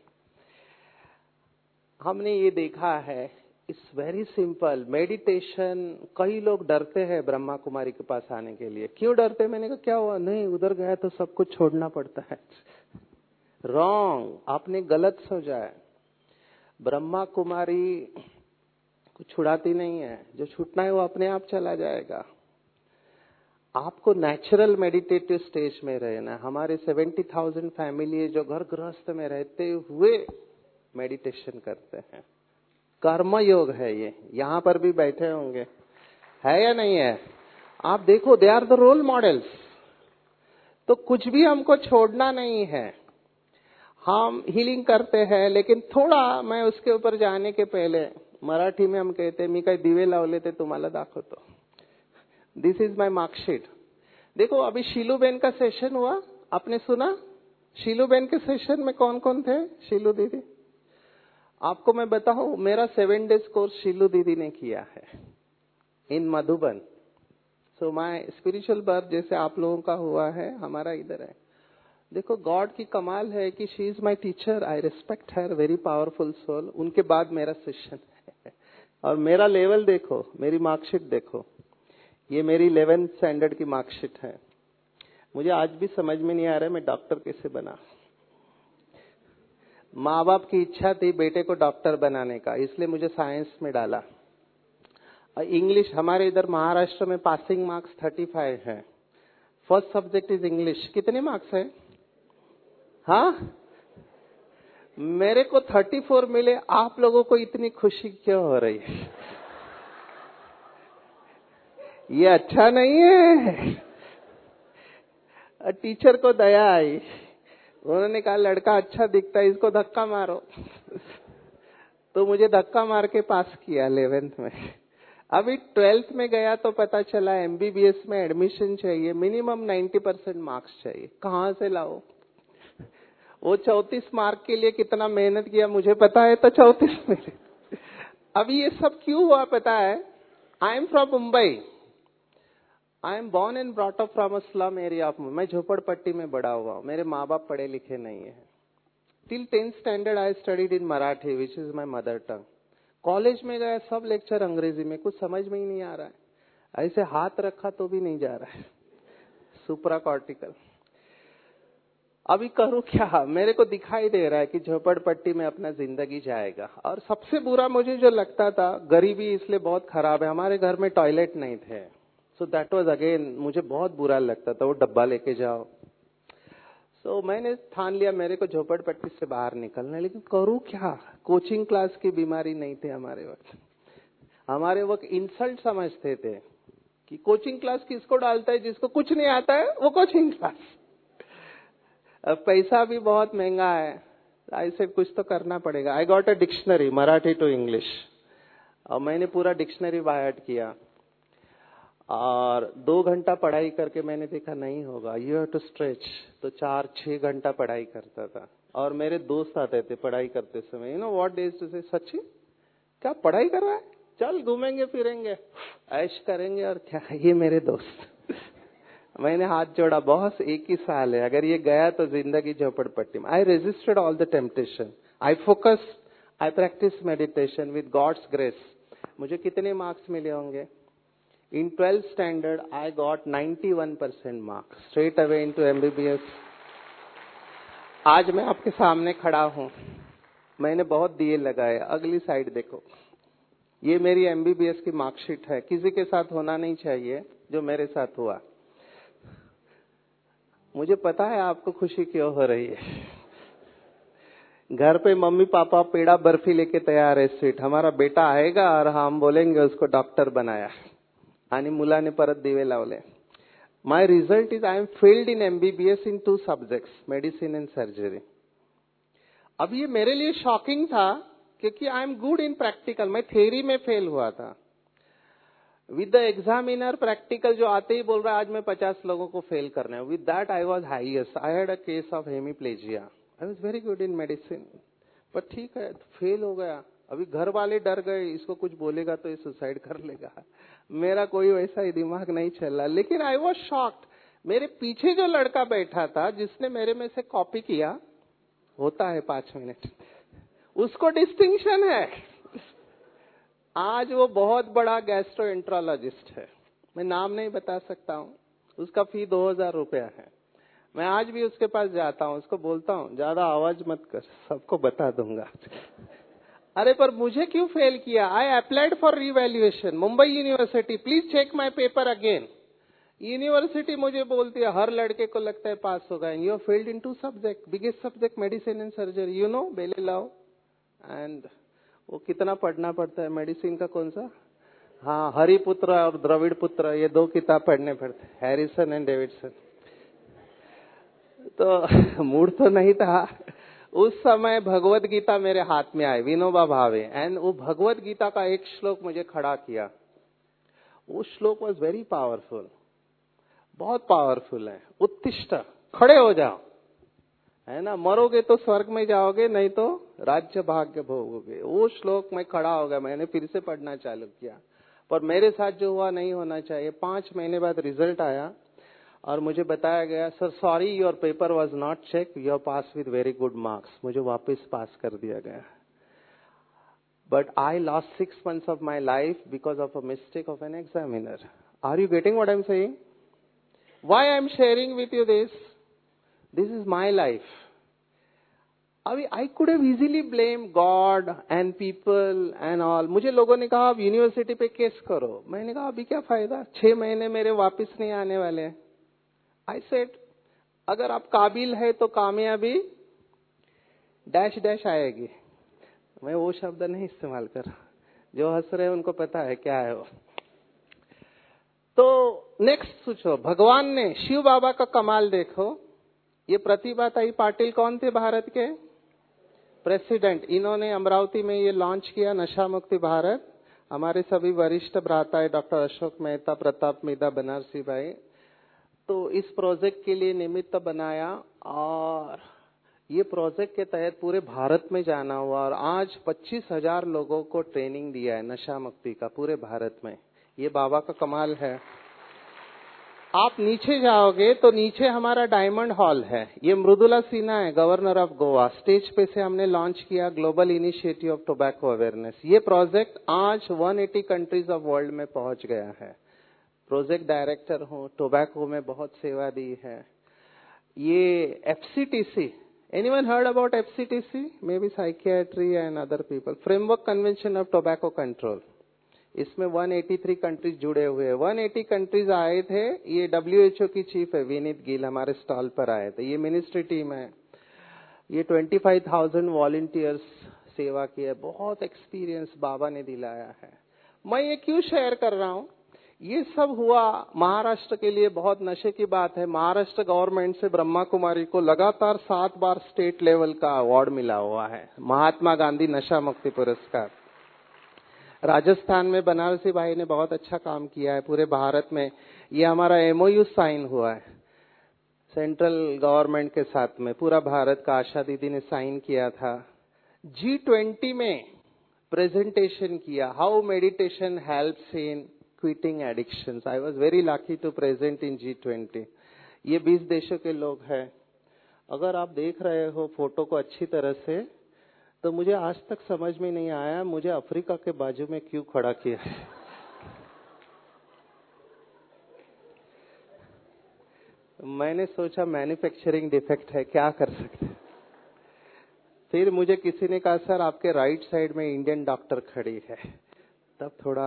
हमने ये देखा है, इट्स वेरी सिंपल मेडिटेशन। कई लोग डरते हैं ब्रह्मा कुमारी के पास आने के लिए। क्यों डरते? मैंने कहा क्या हुआ? नहीं, उधर गया तो सब कुछ छोड़ना पड़ता है। रॉन्ग, आपने गलत सोचा है। ब्रह्मा कुमारी को छुड़ाती नहीं है, जो छूटना है वो अपने आप चला जाएगा। आपको नेचुरल मेडिटेटिव स्टेज में रहना। हमारे सेवेंटी थाउजेंड फैमिली जो घर गृहस्थ में रहते हुए मेडिटेशन करते हैं, कर्म योग है ये। यहां पर भी बैठे होंगे, है या नहीं है? आप देखो, they are the role models. तो कुछ भी हमको छोड़ना नहीं है। हम हीलिंग करते हैं, लेकिन थोड़ा मैं उसके ऊपर जाने के पहले, मराठी में हम कहते हैं, मी काही दिवे लावले ते तुम्हाला दाखवतो। This is my marksheet. देखो, अभी शीलूबेन का सेशन हुआ, आपने सुना? शीलूबेन के सेशन में कौन कौन थे? शीलू दीदी। आपको मैं बताऊं, मेरा सेवन डेज कोर्स शीलू दीदी ने किया है in Madhuban. So my spiritual birth जैसे आप लोगों का हुआ है, हमारा इधर है। देखो, गॉड की कमाल है कि she is my teacher, I respect her, very powerful soul. उनके बाद मेरा सेशन है और मेरा लेवल देखो, मेरी मार्कशीट देखो। ये मेरी इलेवेंथ स्टैंडर्ड की मार्कशीट है। मुझे आज भी समझ में नहीं आ रहा है मैं डॉक्टर कैसे बना। माँ बाप की इच्छा थी बेटे को डॉक्टर बनाने का, इसलिए मुझे साइंस में डाला। इंग्लिश, हमारे इधर महाराष्ट्र में पासिंग मार्क्स थर्टी फाइव है। First subject is English. कितने मार्क्स है? हाँ, मेरे को थर्टी फोर मिले, आप लोगों को इतनी खुशी क्यों हो रही है? ये अच्छा नहीं है। टीचर को दया आई, उन्होंने कहा लड़का अच्छा दिखता है, इसको धक्का मारो। तो मुझे धक्का मार के पास किया इलेवेंथ में। अभी ट्वेल्थ में गया तो पता चला एमबीबीएस में एडमिशन चाहिए, मिनिमम नाइन्टी परसेंट मार्क्स चाहिए। कहाँ से लाओ? वो चौतीस मार्क के लिए कितना मेहनत किया मुझे पता है, तो चौतीस मिले। अभी ये सब क्यों हुआ पता है? I am from Mumbai, I am born and brought up from a slum area of. मैं झोपड़पट्टी में बड़ा हुआ, मेरे माँ बाप पढ़े लिखे नहीं है। Till tenth standard I studied in Marathi which is my mother tongue. College में गया, सब लेक्चर अंग्रेजी में, कुछ समझ में ही नहीं आ रहा है। ऐसे हाथ रखा तो भी नहीं जा रहा है, सुप्रा कॉर्टिकल। अभी करूं क्या? मेरे को दिखाई दे रहा है कि झोपड़पट्टी में अपना जिंदगी जाएगा। और सबसे बुरा मुझे जो लगता था, गरीबी इसलिए बहुत खराब है, हमारे घर में टॉयलेट नहीं थे। सो दैट वाज अगेन, मुझे बहुत बुरा लगता था, वो डब्बा लेके जाओ। सो so, मैंने ठान लिया मेरे को झोपड़पट्टी से बाहर निकलना, लेकिन करूं क्या? कोचिंग क्लास की बीमारी नहीं थी हमारे वक्त। हमारे वक्त इंसल्ट समझते थे कि कोचिंग क्लास किसको डालता है? जिसको कुछ नहीं आता है वो कोचिंग क्लास। अब पैसा भी बहुत महंगा है, ऐसे कुछ तो करना पड़ेगा। I got a dictionary Marathi to English, और मैंने पूरा डिक्शनरी बाय हार्ट किया और दो घंटा पढ़ाई करके मैंने देखा नहीं होगा, यू हैव टू स्ट्रेच। तो चार छह घंटा पढ़ाई करता था और मेरे दोस्त आते थे पढ़ाई करते समय, you know what they used to say, सच्ची क्या पढ़ाई कर रहा है, चल घूमेंगे फिरेंगे ऐश करेंगे और क्या। ये मेरे दोस्त, मैंने हाथ जोड़ा, बॉस एक ही साल है, अगर ये गया तो जिंदगी झोपड़पट्टी में। I resisted all the temptation, I focus, I practice meditation with God's grace. मुझे कितने मार्क्स मिले होंगे? In twelfth standard I got ninety one percent marks, straight away into MBBS. आज मैं आपके सामने खड़ा हूं, मैंने बहुत दिए लगाए। अगली साइड देखो, ये मेरी एमबीबीएस की मार्कशीट है। किसी के साथ होना नहीं चाहिए जो मेरे साथ हुआ। मुझे पता है आपको खुशी क्यों हो रही है। घर पे मम्मी पापा पेड़ा बर्फी लेके तैयार है, स्वीट, हमारा बेटा आएगा और हम बोलेंगे उसको डॉक्टर बनाया आणि मुलाने परत दिवे लावले। My result is I am failed in MBBS in two subjects, medicine and surgery. अब ये मेरे लिए शॉकिंग था क्योंकि I am good in practical, मैं थ्योरी में फेल हुआ था। विद द एग्जामिनर प्रैक्टिकल जो आते ही बोल रहा है आज मैं पचास लोगों को फेल करना है। With that I was highest, I had a case of hemiplegia, I was very good in medicine, पर ठीक है फेल हो गया। अभी घर वाले डर गए, इसको कुछ बोलेगा तो ये सुसाइड कर लेगा। मेरा कोई वैसा ही दिमाग नहीं चल रहा, लेकिन आई वाज शॉक्ड। मेरे पीछे जो लड़का बैठा था जिसने मेरे में से कॉपी किया, होता है पांच मिनट, उसको डिस्टिंक्शन है। आज वो बहुत बड़ा गैस्ट्रोएंट्रोलॉजिस्ट है, मैं नाम नहीं बता सकता हूँ। उसका फी दो हजार रुपया है। मैं आज भी उसके पास जाता हूँ, उसको बोलता हूँ ज्यादा आवाज मत कर, सबको बता दूंगा। अरे पर मुझे क्यों फेल किया? I applied for revaluation, Mumbai university, please check my paper again. University मुझे बोलती है हर लड़के को लगता है पास होगा, and you failed in two subject, biggest subject medicine and surgery, you know बेले लाओ। एंड वो कितना पढ़ना पड़ता है मेडिसिन का, कौन सा, हाँ, हरिपुत्र और द्रविड़ पुत्र, ये दो किताब पढ़ने पड़ते, हैरिसन एंड डेविडसन। तो मूड तो नहीं था उस समय। भगवत गीता मेरे हाथ में आई, विनोबा भावे, एंड वो भगवत गीता का एक श्लोक मुझे खड़ा किया। वो श्लोक वॉज वेरी पावरफुल, बहुत पावरफुल है। उत्तिष्ठ, खड़े हो जाओ, है ना, मरोगे तो स्वर्ग में जाओगे, नहीं तो राज्य भाग्य भोगोगे। वो श्लोक में खड़ा हो गया, मैंने फिर से पढ़ना चालू किया, पर मेरे साथ जो हुआ नहीं होना चाहिए। पांच महीने बाद रिजल्ट आया और मुझे बताया गया, sir sorry your paper was not check, you are pass with very good marks. मुझे वापस पास कर दिया गया। But I lost six months of my life because of a mistake of an examiner. Are you getting what I am saying? Why I am sharing with you this? This is my life. अभी I could have easily blamed God and people and all. मुझे लोगों ने कहा आप university पे case करो, मैंने कहा अभी क्या फायदा, छह महीने मेरे वापस नहीं आने वाले हैं। I said अगर आप काबिल है तो कामयाबी डैश डैश आएगी। मैं वो शब्द नहीं इस्तेमाल कर रहा, जो हंस रहे हैं उनको पता है क्या है वो। तो नेक्स्ट सोचो, भगवान ने, शिव बाबा का कमाल देखो। ये प्रतिभा ताई पाटिल कौन थे? भारत के प्रेसिडेंट। इन्होंने अमरावती में ये लॉन्च किया नशा मुक्ति भारत। हमारे सभी वरिष्ठ भ्राता है, डॉक्टर अशोक मेहता, प्रताप मीदा, बनारसी भाई, तो इस प्रोजेक्ट के लिए निमित्त बनाया और ये प्रोजेक्ट के तहत पूरे भारत में जाना हुआ और आज पच्चीस हजार लोगों को ट्रेनिंग दिया है नशा मुक्ति का पूरे भारत में। ये बाबा का कमाल है। आप नीचे जाओगे तो नीचे हमारा डायमंड हॉल है। ये मृदुला सिन्हा है, गवर्नर ऑफ गोवा। स्टेज पे से हमने लॉन्च किया global initiative of tobacco awareness. ये प्रोजेक्ट आज एक सौ अस्सी कंट्रीज ऑफ वर्ल्ड में पहुंच गया है। प्रोजेक्ट डायरेक्टर हूँ, टोबैको में बहुत सेवा दी है। ये FCTC, anyone heard about FCTC? Maybe psychiatry and other people. Framework convention of tobacco control, इसमें एक सौ तिरासी कंट्रीज जुड़े हुए हैं। एक सौ अस्सी कंट्रीज आए थे। ये डब्ल्यूएचओ की चीफ है विनीत गिल, हमारे स्टॉल पर आए थे। ये मिनिस्ट्री टीम है। ये पच्चीस हज़ार वॉलंटियर्स सेवा की है। बहुत एक्सपीरियंस बाबा ने दिलाया है। मैं ये क्यों शेयर कर रहा हूँ? ये सब हुआ महाराष्ट्र के लिए बहुत नशे की बात है। महाराष्ट्र गवर्नमेंट से ब्रह्मा कुमारी को लगातार सात बार स्टेट लेवल का अवार्ड मिला हुआ है, महात्मा गांधी नशा मुक्ति पुरस्कार। राजस्थान में बनारसी भाई ने बहुत अच्छा काम किया है पूरे भारत में। ये हमारा एमओयू साइन हुआ है सेंट्रल गवर्नमेंट के साथ में, पूरा भारत का आशा दीदी ने साइन किया था। जी ट्वेंटी में प्रेजेंटेशन किया, how meditation helps in quitting addictions. I was very lucky to present in G twenty. ये बीस देशों के लोग हैं। अगर आप देख रहे हो फोटो को अच्छी तरह से, तो मुझे आज तक समझ में नहीं आया मुझे अफ्रीका के बाजू में क्यों खड़ा किया है। मैंने सोचा मैन्युफैक्चरिंग डिफेक्ट है, क्या कर सकते। फिर मुझे किसी ने कहा सर आपके राइट साइड में इंडियन डॉक्टर खड़ी है, तब थोड़ा।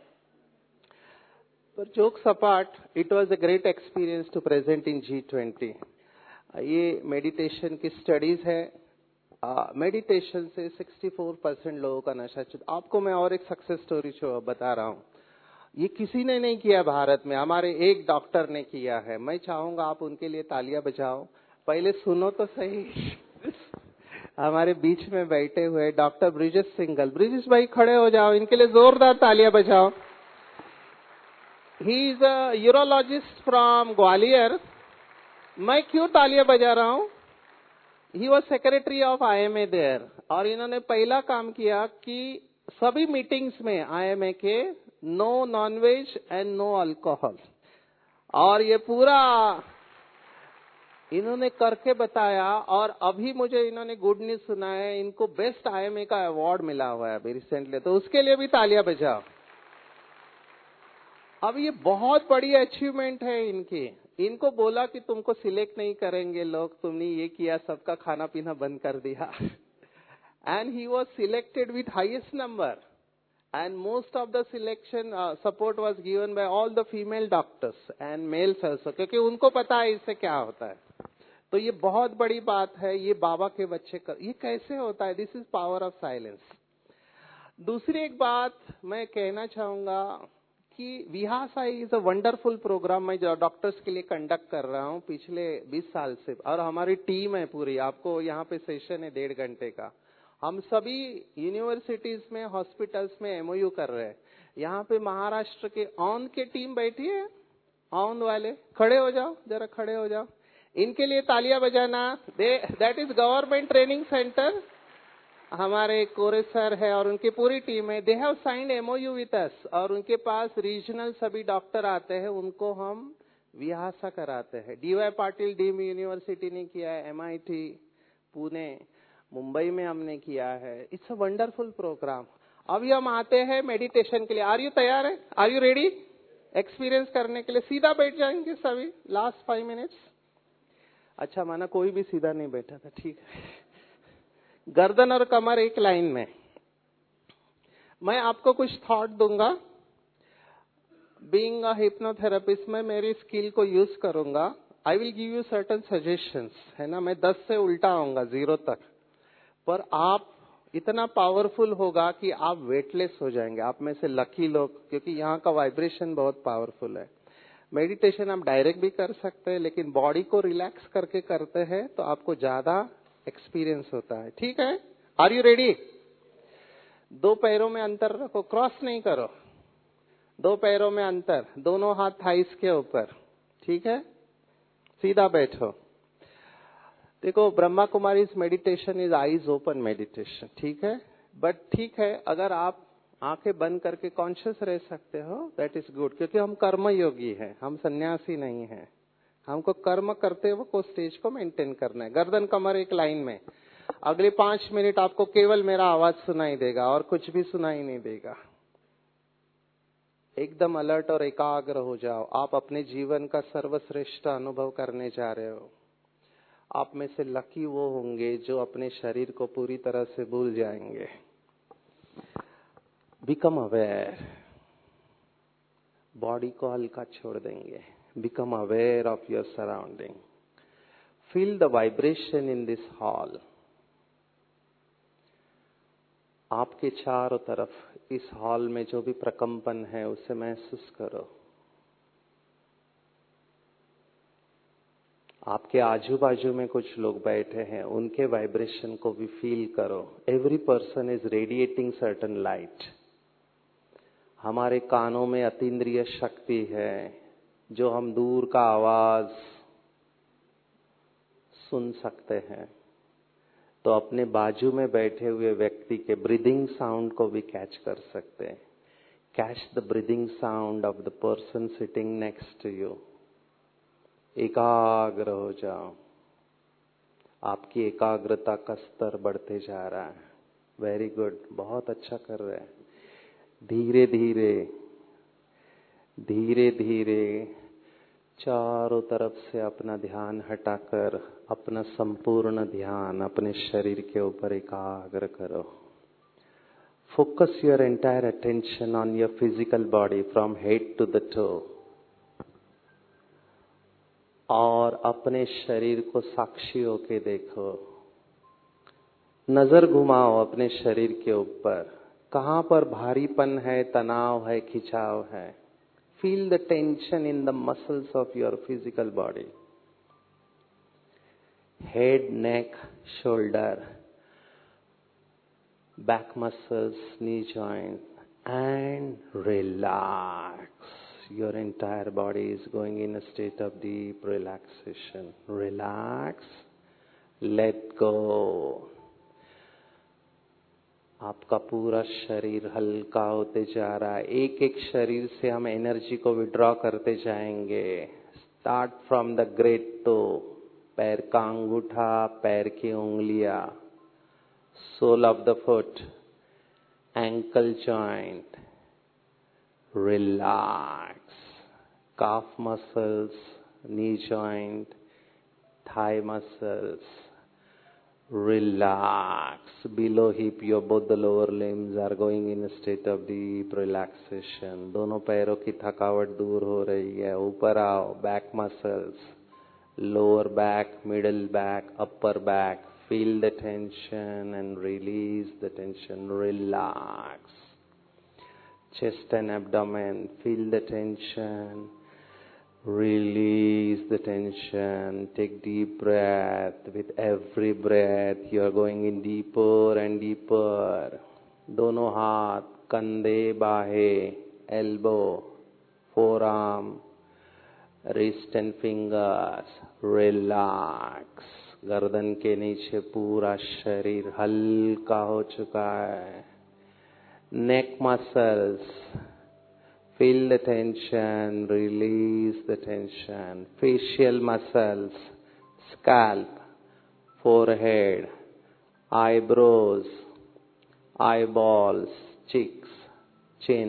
पर jokes apart, it was a great experience to present in G twenty. ये मेडिटेशन की स्टडीज है। मेडिटेशन uh, से चौंसठ परसेंट लोगों का नशा छूट। आपको मैं और एक सक्सेस स्टोरी शो बता रहा हूँ। ये किसी ने नहीं किया भारत में, हमारे एक डॉक्टर ने किया है। मैं चाहूंगा आप उनके लिए तालियां बजाओ। पहले सुनो तो सही। हमारे बीच में बैठे हुए डॉक्टर ब्रिजेश सिंघल। ब्रिजेश भाई खड़े हो जाओ, इनके लिए जोरदार तालियां बजाओ। He is a urologist from Gwalior. मैं क्यों तालियां बजा रहा हूँ? He was secretary of I M A there, और इन्होंने पहला काम किया कि सभी मीटिंग्स में आई एम ए के no nonveg and no alcohol, और ये पूरा इन्होंने करके बताया। और अभी मुझे इन्होंने गुड न्यूज सुना है, इनको बेस्ट आई एम ए का अवार्ड मिला हुआ है अभी रिसेंटली, तो उसके लिए भी तालियां बजाओ। अब ये बहुत बड़ी अचीवमेंट है इनकी। इनको बोला कि तुमको सिलेक्ट नहीं करेंगे लोग, तुमने ये किया, सबका खाना पीना बंद कर दिया। And he was selected with highest number, and most of the selection support was given by all the female doctors and males also, क्योंकि उनको पता है इससे क्या होता है। तो ये बहुत बड़ी बात है। ये बाबा के बच्चे कर, ये कैसे होता है? This is power of silence. दूसरी एक बात मैं कहना चाहूंगा कि Vihasa is a wonderful program मैं जो डॉक्टर्स के लिए कंडक्ट कर रहा हूं पिछले बीस साल से, और हमारी टीम है पूरी। आपको यहाँ पे सेशन है डेढ़ घंटे का। हम सभी यूनिवर्सिटीज में, हॉस्पिटल्स में एमओयू कर रहे हैं। यहाँ पे महाराष्ट्र के ऑन के टीम बैठी है। ऑन वाले खड़े हो जाओ, जरा खड़े हो जाओ, इनके लिए तालियां बजाना। That is government training centre. हमारे कोरे सर है और उनकी पूरी टीम है। They have signed MOU with us, और उनके पास रीजनल सभी डॉक्टर आते हैं, उनको हम विहासा कराते हैं। डीवाई पाटिल डीम यूनिवर्सिटी ने किया है, एमआईटी पुणे, मुंबई में हमने किया है। It's a wonderful program. अभी हम आते हैं मेडिटेशन के लिए। आर यू तैयार है? आर यू रेडी एक्सपीरियंस करने के लिए? सीधा बैठ जाएंगे सभी लास्ट फाइव मिनट्स। अच्छा माना कोई भी सीधा नहीं बैठा था, ठीक है। गर्दन और कमर एक लाइन में। मैं आपको कुछ थॉट दूंगा। बीइंग अ हिप्नोथेरेपिस्ट में मेरी स्किल को यूज करूंगा। I will give you certain suggestions, है ना। मैं दस से उल्टा आऊंगा जीरो तक, पर आप इतना पावरफुल होगा कि आप वेटलेस हो जाएंगे। आप में से लकी लोग, क्योंकि यहाँ का वाइब्रेशन बहुत पावरफुल है। मेडिटेशन आप डायरेक्ट भी कर सकते हैं, लेकिन बॉडी को रिलैक्स करके करते हैं तो आपको ज्यादा एक्सपीरियंस होता है, ठीक है। Are you ready? दो पैरों में अंतर रखो, क्रॉस नहीं करो। दो पैरों में अंतर, दोनों हाथ थाइस के ऊपर, ठीक है। सीधा बैठो। देखो, Brahma Kumari meditation is eyes open meditation, ठीक है। बट ठीक है, अगर आप आंखें बंद करके कॉन्शियस रह सकते हो, दैट इज गुड, क्योंकि हम कर्म योगी हैं, हम सन्यासी नहीं हैं। हमको कर्म करते हुए को स्टेज को मेंटेन करना है। गर्दन कमर एक लाइन में। अगले पांच मिनट आपको केवल मेरा आवाज सुनाई देगा और कुछ भी सुनाई नहीं देगा। एकदम अलर्ट और एकाग्र हो जाओ। आप अपने जीवन का सर्वश्रेष्ठ अनुभव करने जा रहे हो। आप में से लकी वो होंगे जो अपने शरीर को पूरी तरह से भूल जाएंगे। बिकम अवेयर, बॉडी को हल्का छोड़ देंगे। Become aware of your surrounding. Feel the vibration in this hall. आपके चारों तरफ इस हॉल में जो भी प्रकंपन है उसे महसूस करो। आपके आजू बाजू में कुछ लोग बैठे हैं, उनके वाइब्रेशन को भी फील करो। Every person is radiating certain light. हमारे कानों में अतीन्द्रिय शक्ति है, जो हम दूर का आवाज सुन सकते हैं। तो अपने बाजू में बैठे हुए व्यक्ति के ब्रीदिंग साउंड को भी कैच कर सकते हैं. Catch the breathing sound of the person sitting next to you. एकाग्र हो जाओ. आपकी एकाग्रता का स्तर बढ़ते जा रहा है. वेरी गुड, बहुत अच्छा कर रहे हैं. धीरे धीरे धीरे धीरे चारों तरफ से अपना ध्यान हटाकर अपना संपूर्ण ध्यान अपने शरीर के ऊपर एकाग्र करो. Focus your entire attention on your physical body from head to the toe. और अपने शरीर को साक्षी होके देखो. नजर घुमाओ अपने शरीर के ऊपर. कहां पर भारीपन है, तनाव है, खिंचाव है. Feel the tension in the muscles of your physical body. Head, neck, shoulder, back muscles, knee joint, and relax. Your entire body is going in a state of deep relaxation. Relax, let go. आपका पूरा शरीर हल्का होते जा रहा है. एक एक शरीर से हम एनर्जी को विड्रॉ करते जाएंगे. Start from the great toe. पैर का अंगूठा, पैर की उंगलियां, sole of the foot, ankle joint, relax. Calf muscles, knee joint, thigh muscles, relax. Below hip, your both the lower limbs are going in a state of deep relaxation. दोनों पैरों की थकावट दूर हो रही है. ऊपर आओ. Back muscles, lower back, middle back, upper back. Feel the tension and release the tension. Relax. Chest and abdomen. Feel the tension. Release the tension. Take deep breath. With every breath, you are going in deeper and deeper. दोनों हाथ, कंधे, बाहें, elbow, forearm, wrist and fingers. Relax. गर्दन के नीचे पूरा शरीर हल्का हो चुका है. Neck muscles. Feel the tension. Release the tension. Facial muscles. Scalp, forehead, eyebrows, eyeballs, cheeks, chin.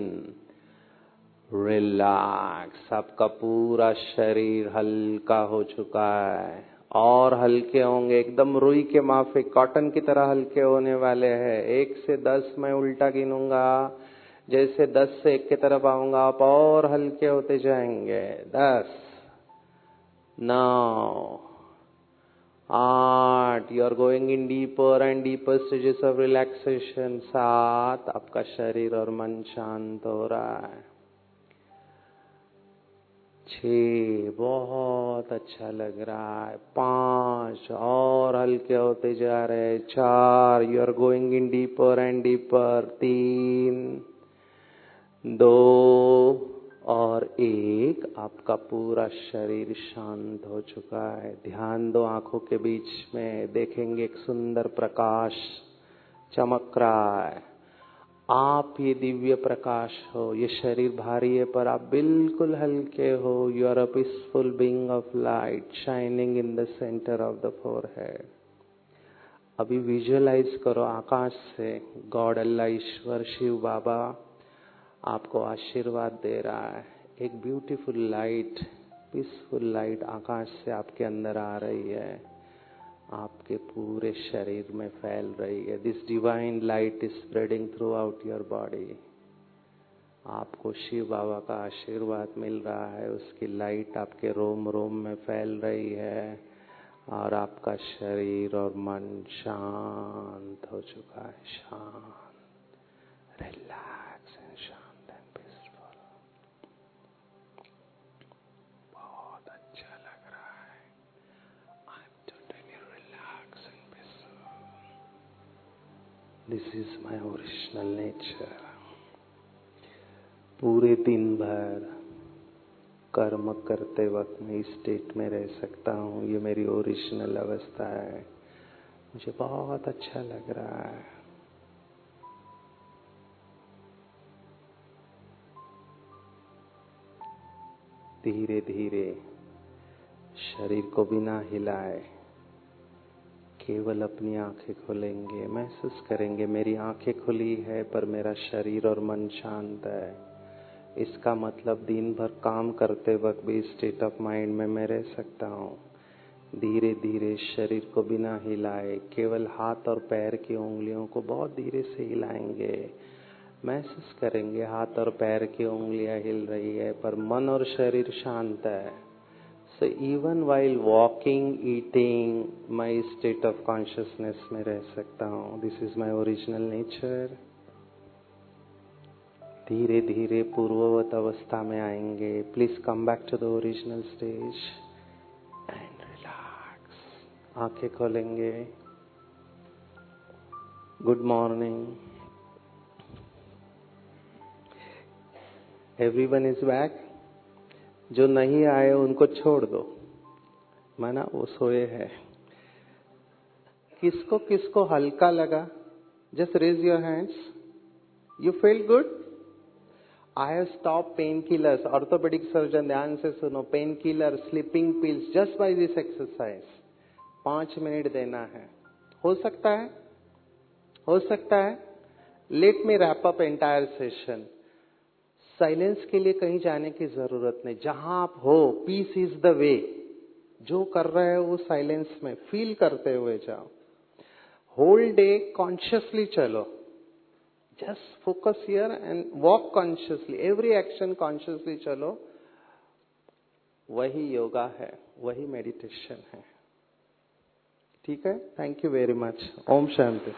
Relax. आपका पूरा शरीर हल्का हो चुका है. और हल्के होंगे. एकदम रुई के माफिक, कॉटन की तरह हल्के होने वाले हैं. एक से दस मैं उल्टा गिनूंगा. जैसे दस से एक की तरफ आऊंगा, आप और हल्के होते जाएंगे. दस, नौ, आठ. You are going in deeper and deeper stages of relaxation. सात. आपका शरीर और मन शांत हो रहा है. छह. बहुत अच्छा लग रहा है. पांच. और हल्के होते जा रहे हैं. चार. You are going in deeper and deeper. तीन, दो और एक. आपका पूरा शरीर शांत हो चुका है. ध्यान दो आंखों के बीच में. देखेंगे एक सुंदर प्रकाश चमक रहा है. आप ये दिव्य प्रकाश हो. ये शरीर भारी है पर आप बिल्कुल हल्के हो. You are a peaceful being of light shining in the centre of the forehead. अभी विजुअलाइज करो आकाश से गॉड, अल्लाह, ईश्वर, शिव बाबा आपको आशीर्वाद दे रहा है. एक ब्यूटीफुल लाइट, पीसफुल लाइट आकाश से आपके अंदर आ रही है. आपके पूरे शरीर में फैल रही है. This divine light is spreading throughout your body. आपको शिव बाबा का आशीर्वाद मिल रहा है. उसकी लाइट आपके रोम रोम में फैल रही है और आपका शरीर और मन शांत हो चुका है. शांत, रिलैक्स एंड शांत एंड पीसफुल. बहुत अच्छा लग रहा है. I am totally relax and peaceful. This is my original nature. पूरे दिन भर कर्म करते वक्त मैं इस स्टेट में रह सकता हूँ. ये मेरी ओरिजिनल अवस्था है. मुझे बहुत अच्छा लग रहा है। धीरे धीरे शरीर को बिना हिलाए केवल अपनी आंखें खोलेंगे। महसूस करेंगे मेरी आंखें खुली है पर मेरा शरीर और मन शांत है। इसका मतलब दिन भर काम करते वक्त भी स्टेट ऑफ माइंड में मैं रह सकता हूँ। धीरे धीरे शरीर को बिना हिलाए केवल हाथ और पैर की उंगलियों को बहुत धीरे से हिलाएंगे। महसूस करेंगे हाथ और पैर की उंगलियां हिल रही है पर मन और शरीर शांत है। So even while walking, eating, my state of consciousness में रह सकता हूँ। This is my original nature. धीरे धीरे पूर्ववत अवस्था में आएंगे। Please come back to the original stage and relax. आंखें खोलेंगे। Good morning. Everyone is back. जो नहीं आए उनको छोड़ दो, माना वो सोए है। किसको किसको हल्का लगा? Just raise your hands. You feel good? I have stop pain killers. Orthopaedic surgeon ध्यान से सुनो। Pain killer, sleeping pills, just by this exercise पांच मिनट देना है। हो सकता है हो सकता है let me wrap up entire session. Silence के लिए कहीं जाने की जरूरत नहीं। जहां आप हो, पीस इज द वे। जो कर रहे हो वो साइलेंस में फील करते हुए जाओ। होल डे कॉन्शियसली चलो। Just focus here and walk consciously. Every action consciously चलो। वही योगा है, वही मेडिटेशन है। ठीक है? Thank you very much. Om Shanti.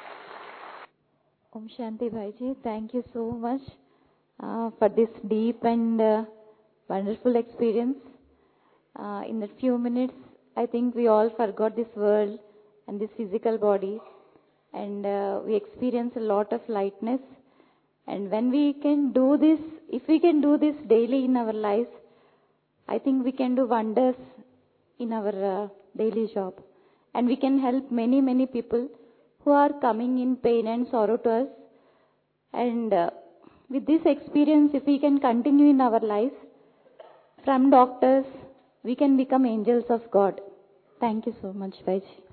Om Shanti Bhaiji, thank you so much uh, for this deep and uh, wonderful experience. Uh, in a few minutes, I think we all forgot this world and this physical body, and uh, we experience a lot of lightness. And when we can do this, if we can do this daily in our lives, I think we can do wonders in our uh, daily job. And we can help many, many people who are coming in pain and sorrow to us. And uh, with this experience, if we can continue in our lives, from doctors, we can become angels of God. Thank you so much, Bhaiji.